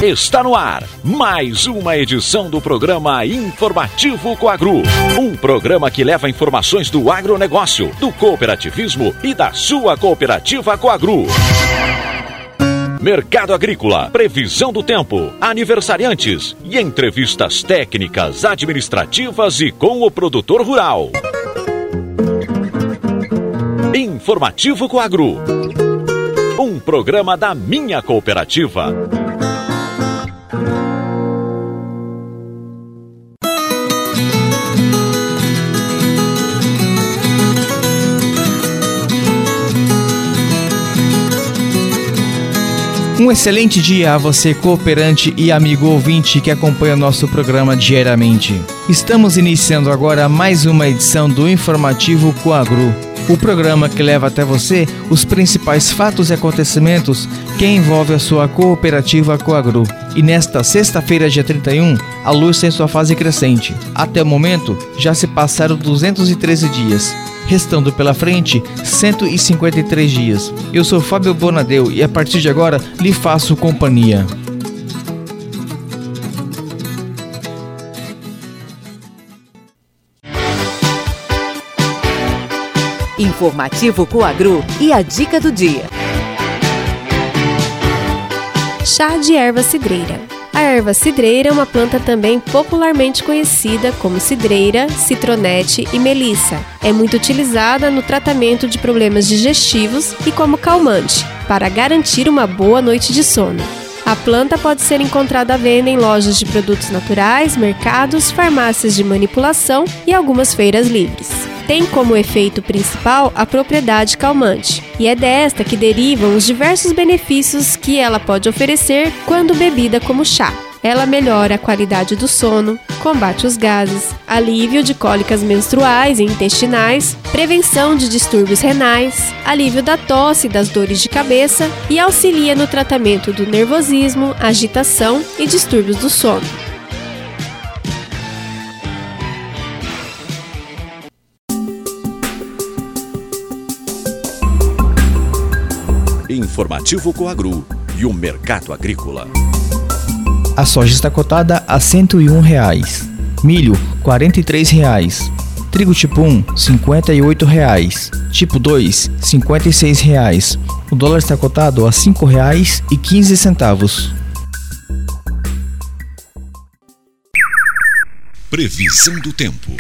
Está no ar mais uma edição do programa Informativo Coagro. Um programa que leva informações do agronegócio, do cooperativismo e da sua cooperativa Coagro. Mercado agrícola, previsão do tempo, aniversariantes e entrevistas técnicas, administrativas e com o produtor rural. Informativo Coagro. Um programa da minha cooperativa. Um excelente dia a você, cooperante e amigo ouvinte que acompanha nosso programa diariamente. Estamos iniciando agora mais uma edição do Informativo Coagro, o programa que leva até você os principais fatos e acontecimentos que envolvem a sua cooperativa Coagro. E nesta sexta-feira, dia 31, a luz tem sua fase crescente. Até o momento, já se passaram 213 dias. Restando pela frente 153 dias. Eu sou Fábio Bonadeu e a partir de agora lhe faço companhia. Informativo Coagro e a dica do dia. Chá de erva cidreira. A erva cidreira é uma planta também popularmente conhecida como cidreira, citronete e melissa. É muito utilizada no tratamento de problemas digestivos e como calmante, para garantir uma boa noite de sono. A planta pode ser encontrada à venda em lojas de produtos naturais, mercados, farmácias de manipulação e algumas feiras livres. Tem como efeito principal a propriedade calmante, e é desta que derivam os diversos benefícios que ela pode oferecer quando bebida como chá. Ela melhora a qualidade do sono, combate os gases, alívio de cólicas menstruais e intestinais, prevenção de distúrbios renais, alívio da tosse e das dores de cabeça e auxilia no tratamento do nervosismo, agitação e distúrbios do sono. Informativo Coagro e o mercado agrícola. A soja está cotada a R$ 101,00, milho R$ 43,00, trigo tipo 1 R$ 58,00, tipo 2 R$ 56,00. O dólar está cotado a R$ 5,15. Previsão do tempo.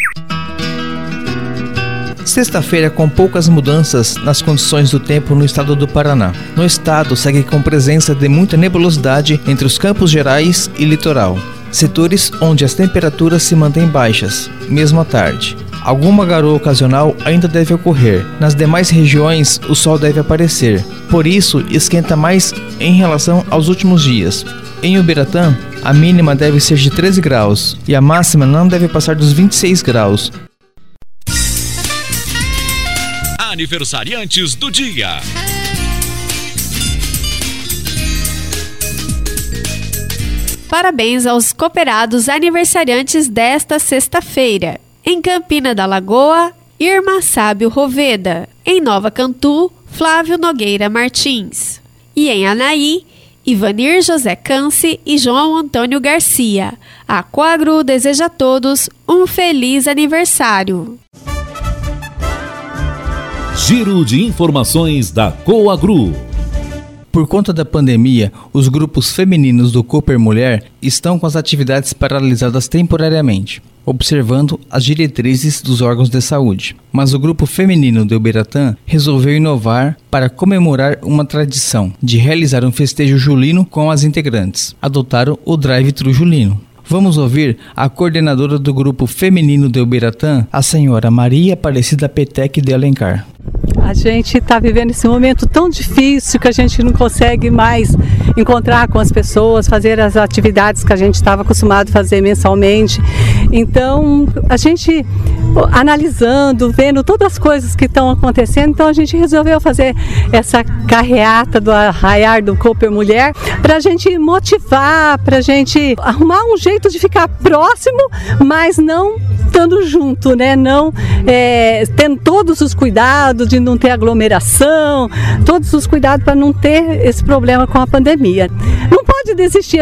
Sexta-feira com poucas mudanças nas condições do tempo no estado do Paraná. No estado segue com presença de muita nebulosidade entre os Campos Gerais e litoral, setores onde as temperaturas se mantêm baixas, mesmo à tarde. Alguma garoa ocasional ainda deve ocorrer. Nas demais regiões o sol deve aparecer, por isso esquenta mais em relação aos últimos dias. Em Ubiratã, a mínima deve ser de 13 graus e a máxima não deve passar dos 26 graus. Aniversariantes do dia. Parabéns aos cooperados aniversariantes desta sexta-feira. Em Campina da Lagoa, Irma Sábio Roveda. Em Nova Cantu, Flávio Nogueira Martins. E em Anaí, Ivanir José Canci e João Antônio Garcia. A Coagro deseja a todos um feliz aniversário. Giro de informações da Coagro. Por conta da pandemia, os grupos femininos do Cooper Mulher estão com as atividades paralisadas temporariamente, observando as diretrizes dos órgãos de saúde. Mas o grupo feminino de Ubiratã resolveu inovar para comemorar uma tradição de realizar um festejo julino com as integrantes. Adotaram o drive-thru julino. Vamos ouvir a coordenadora do grupo feminino de Ubiratã, a senhora Maria Aparecida Petec de Alencar. A gente está vivendo esse momento tão difícil que a gente não consegue mais encontrar com as pessoas, fazer as atividades que a gente estava acostumado a fazer mensalmente. Então, a gente analisando, vendo todas as coisas que estão acontecendo, então a gente resolveu fazer essa carreata do Arraiar do Cooper Mulher para a gente motivar, para a gente arrumar um jeito de ficar próximo, mas não estando junto, né? Não tendo todos os cuidados de não ter aglomeração, todos os cuidados para não ter esse problema com a pandemia. Não pode pode desistir,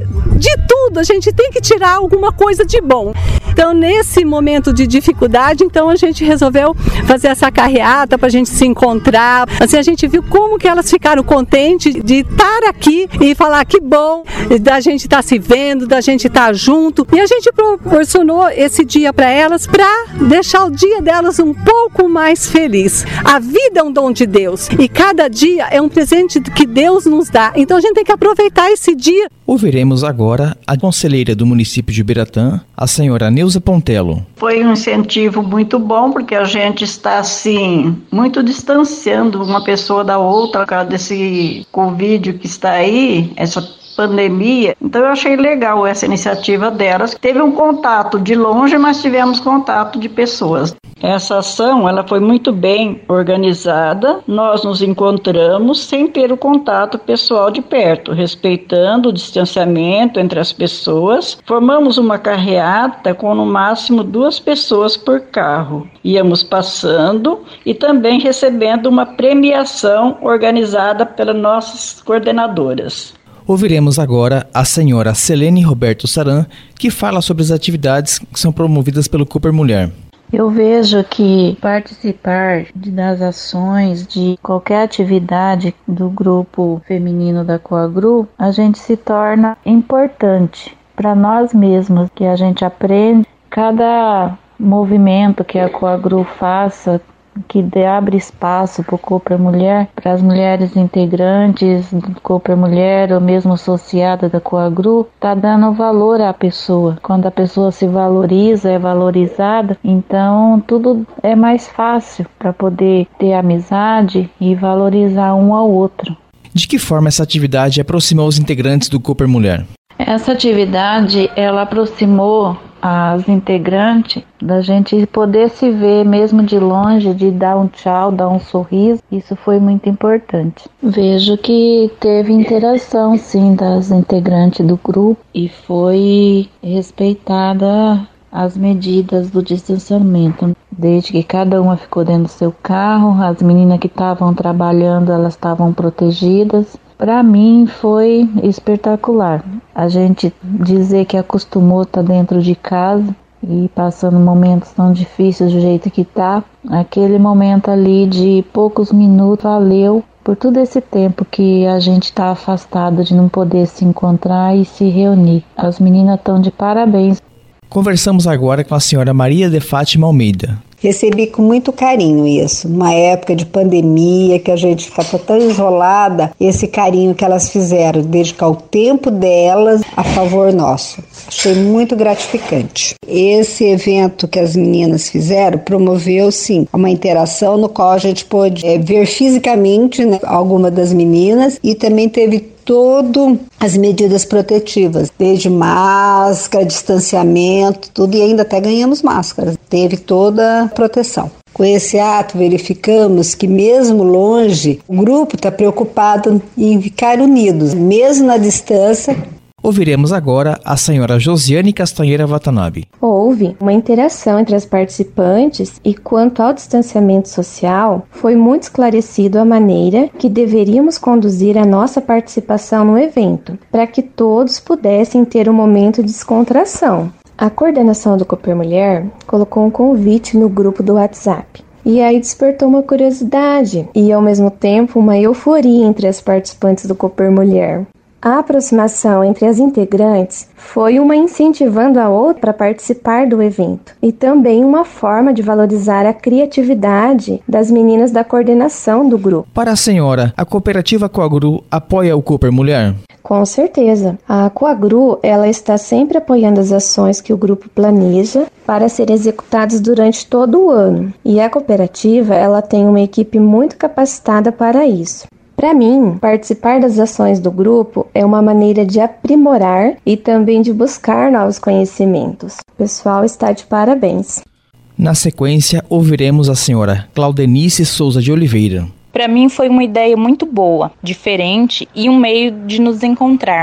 de tudo, a gente tem que tirar alguma coisa de bom. Então, nesse momento de dificuldade, então a gente resolveu fazer essa carreata para a gente se encontrar. Assim, a gente viu como que elas ficaram contentes de estar aqui e falar que bom da gente estar se vendo, da gente estar junto. E a gente proporcionou esse dia para elas para deixar o dia delas um pouco mais feliz. A vida é um dom de Deus e cada dia é um presente que Deus nos dá. Então a gente tem que aproveitar esse dia. Ouviremos agora a conselheira do município de Ubiratã, a senhora Neuza Pontello. Foi um incentivo muito bom, porque a gente está, assim, muito distanciando uma pessoa da outra, por causa desse Covid que está aí, essa pandemia. Então eu achei legal essa iniciativa delas. Teve um contato de longe, mas tivemos contato de pessoas. Essa ação, ela foi muito bem organizada. Nós nos encontramos sem ter o contato pessoal de perto, respeitando o distanciamento entre as pessoas. Formamos uma carreata com no máximo 2 pessoas por carro. Íamos passando e também recebendo uma premiação organizada pelas nossas coordenadoras. Ouviremos agora a senhora Selene Roberto Saran, que fala sobre as atividades que são promovidas pelo Cooper Mulher. Eu vejo que participar das ações, de qualquer atividade do grupo feminino da Coagru, a gente se torna importante para nós mesmos, que a gente aprende cada movimento que a Coagru faça, que abre espaço para o Cooper Mulher, para as mulheres integrantes do Cooper Mulher ou mesmo associada da Coagru, está dando valor à pessoa. Quando a pessoa se valoriza, é valorizada, então tudo é mais fácil para poder ter amizade e valorizar um ao outro. De que forma essa atividade aproximou os integrantes do Cooper Mulher? Essa atividade, ela aproximou as integrantes da gente poder se ver mesmo de longe, de dar um tchau, dar um sorriso. Isso foi muito importante. Vejo que teve interação sim das integrantes do grupo e foi respeitada as medidas do distanciamento. Desde que cada uma ficou dentro do seu carro, as meninas que estavam trabalhando, elas estavam protegidas. Para mim foi espetacular. A gente dizer que acostumou estar dentro de casa e passando momentos tão difíceis do jeito que tá, aquele momento ali de poucos minutos valeu por todo esse tempo que a gente está afastado de não poder se encontrar e se reunir. As meninas estão de parabéns. Conversamos agora com a senhora Maria de Fátima Almeida. Recebi com muito carinho isso, numa época de pandemia que a gente ficava tão isolada, esse carinho que elas fizeram, dedicar o tempo delas a favor nosso. Achei muito gratificante. Esse evento que as meninas fizeram promoveu, sim, uma interação no qual a gente pôde ver fisicamente, né, alguma das meninas e também teve todas as medidas protetivas, desde máscara, distanciamento, tudo, e ainda até ganhamos máscaras. Teve toda a proteção. Com esse ato, verificamos que mesmo longe, o grupo está preocupado em ficar unidos, mesmo na distância. Ouviremos agora a senhora Josiane Castanheira Watanabe. Houve uma interação entre as participantes e, quanto ao distanciamento social, foi muito esclarecido a maneira que deveríamos conduzir a nossa participação no evento, para que todos pudessem ter um momento de descontração. A coordenação do Cooper Mulher colocou um convite no grupo do WhatsApp. E aí despertou uma curiosidade e, ao mesmo tempo, uma euforia entre as participantes do Cooper Mulher. A aproximação entre as integrantes foi uma incentivando a outra para participar do evento e também uma forma de valorizar a criatividade das meninas da coordenação do grupo. Para a senhora, a cooperativa Coagru apoia o Cooper Mulher? Com certeza. A Coagru, ela está sempre apoiando as ações que o grupo planeja para serem executadas durante todo o ano. E a cooperativa, ela tem uma equipe muito capacitada para isso. Para mim, participar das ações do grupo é uma maneira de aprimorar e também de buscar novos conhecimentos. O pessoal está de parabéns. Na sequência, ouviremos a senhora Claudenice Souza de Oliveira. Para mim foi uma ideia muito boa, diferente e um meio de nos encontrarmos.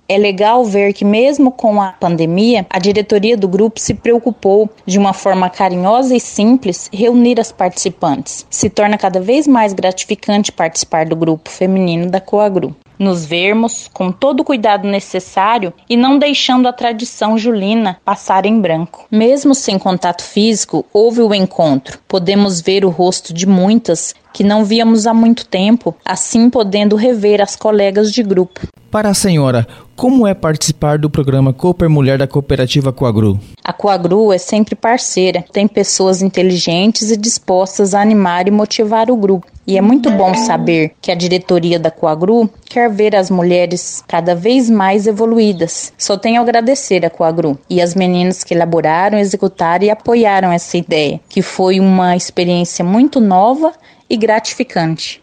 É legal ver que mesmo com a pandemia, a diretoria do grupo se preocupou de uma forma carinhosa e simples reunir as participantes. Se torna cada vez mais gratificante participar do grupo feminino da Coagru. Nos vermos com todo o cuidado necessário e não deixando a tradição julina passar em branco. Mesmo sem contato físico, houve o encontro. Podemos ver o rosto de muitas que não víamos há muito tempo, assim podendo rever as colegas de grupo. Para a senhora, como é participar do programa Cooper Mulher da Cooperativa Coagru? A Coagru é sempre parceira, tem pessoas inteligentes e dispostas a animar e motivar o grupo. E é muito bom saber que a diretoria da Coagru quer ver as mulheres cada vez mais evoluídas. Só tenho a agradecer a Coagru e as meninas que elaboraram, executaram e apoiaram essa ideia, que foi uma experiência muito nova e gratificante.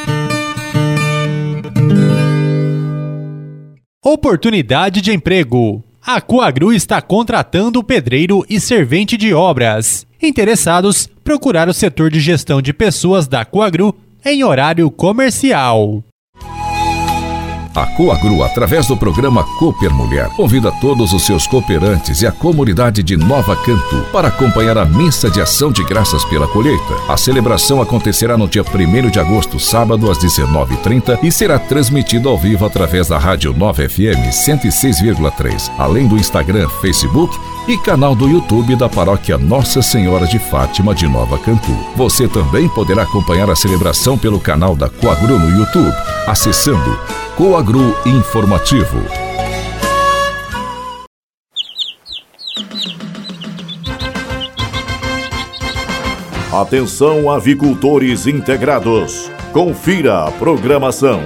Oportunidade de emprego. A Coagru está contratando pedreiro e servente de obras. Interessados, procurar o setor de gestão de pessoas da Coagru em horário comercial. A Coagru, através do programa Cooper Mulher, convida todos os seus cooperantes e a comunidade de Nova Canto para acompanhar a missa de ação de graças pela colheita. A celebração acontecerá no dia 1º de agosto, sábado, às 19h30 e será transmitido ao vivo através da Rádio Nova FM 106,3, além do Instagram, Facebook e canal do YouTube da Paróquia Nossa Senhora de Fátima de Nova Canto. Você também poderá acompanhar a celebração pelo canal da Coagru no YouTube, acessando Coagru Informativo. Atenção, avicultores integrados. Confira a programação.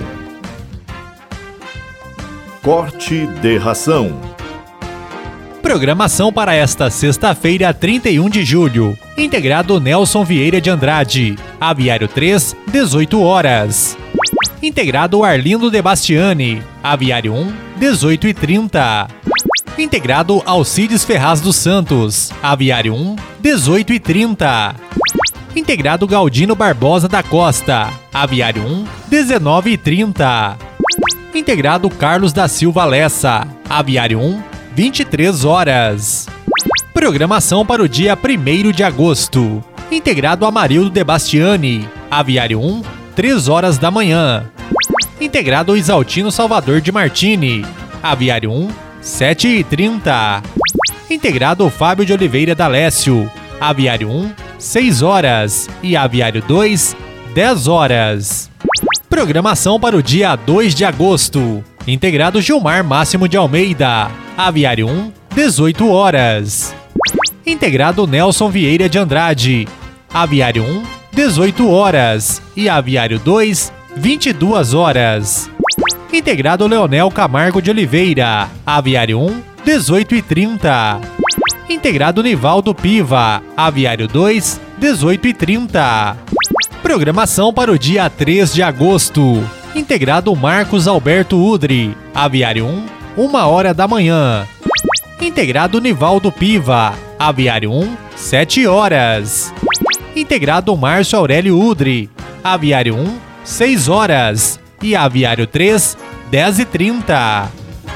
Corte de ração. Programação para esta sexta-feira, 31 de julho. Integrado Nelson Vieira de Andrade. Aviário 3, 18 horas. Integrado Arlindo de Bastiani. Aviário 1, 18h30. Integrado Alcides Ferraz dos Santos. Aviário 1, 18h30. Integrado Galdino Barbosa da Costa. Aviário 1, 19h30. Integrado Carlos da Silva Lessa. Aviário 1, 23 horas. Programação para o dia 1º de agosto. Integrado Amarildo de Bastiani. Aviário 1, 3 horas da manhã. Integrado Isaltino Salvador de Martini. Aviário 1, 7h30. Integrado Fábio de Oliveira D'Alessio. Aviário 1, 6 horas. E Aviário 2, 10 horas. Programação para o dia 2 de agosto. Integrado Gilmar Máximo de Almeida. Aviário 1, 18 horas. Integrado Nelson Vieira de Andrade. Aviário 1, 18 horas. E Aviário 2, 22 horas. Integrado Leonel Camargo de Oliveira. Aviário 1, 18h30. Integrado Nivaldo Piva. Aviário 2, 18h30. Programação para o dia 3 de agosto. Integrado Marcos Alberto Udri. Aviário 1, 1 hora da manhã. Integrado Nivaldo Piva. Aviário 1, 7 horas. Integrado Márcio Aurélio Udri. Aviário 1, 6 horas. E Aviário 3, 10h30.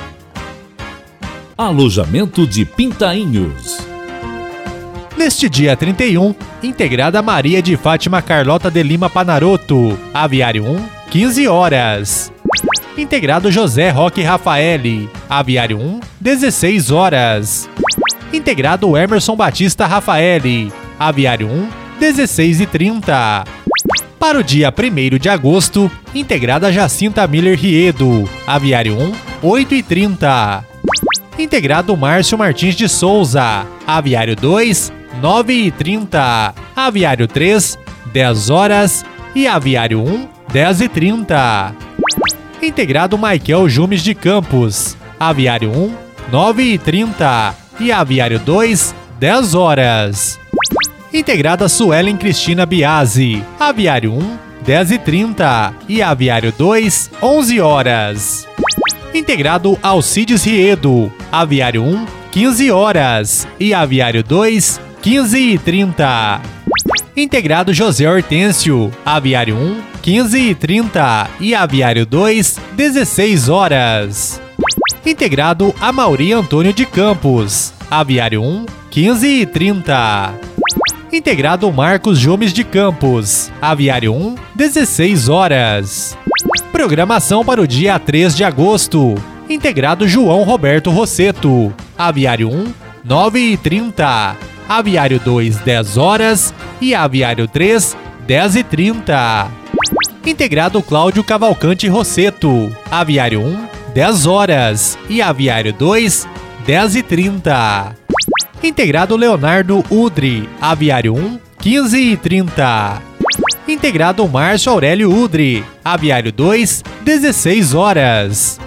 Alojamento de Pintainhos. Neste dia 31, integrada Maria de Fátima Carlota de Lima Panaroto. Aviário 1, 15 horas. Integrado José Roque Rafaeli. Aviário 1, 16 horas. Integrado Emerson Batista Rafaeli. Aviário 1, 16h30. Para o dia 1º de agosto, integrada Jacinta Miller Riedo. Aviário 1, 8h30. Integrado Márcio Martins de Souza. Aviário 2, 9h30. Aviário 3, 10 horas. E Aviário 1, 10h30. Integrado Maikel Jumes de Campos. Aviário 1, 9h30. E Aviário 2, 10 horas. Integrada Suelen Cristina Biasi. Aviário 1, 10h30. E Aviário 2, 11 horas. Integrado Alcides Riedo. Aviário 1, 15 horas. E Aviário 2, 15h30. Integrado José Hortêncio. Aviário 1, 15h30. E Aviário 2, 16 horas. Integrado Amauri Antônio de Campos, Aviário 1, 15h30. Integrado Marcos Gomes de Campos, Aviário 1, 16 horas. Programação para o dia 3 de agosto. Integrado João Roberto Rosseto, Aviário 1, 9h30. Aviário 2, 10 horas. E Aviário 3, 10h30. Integrado Cláudio Cavalcante Rosseto, Aviário 1, 10 horas. E Aviário 2, 10h30. Integrado Leonardo Udri, Aviário 1, 15h30. Integrado Márcio Aurélio Udri, Aviário 2, 16 horas.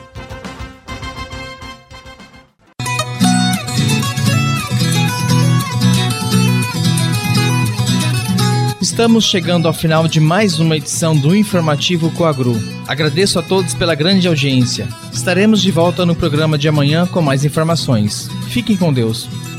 Estamos chegando ao final de mais uma edição do Informativo Coagru. Agradeço a todos pela grande audiência. Estaremos de volta no programa de amanhã com mais informações. Fiquem com Deus.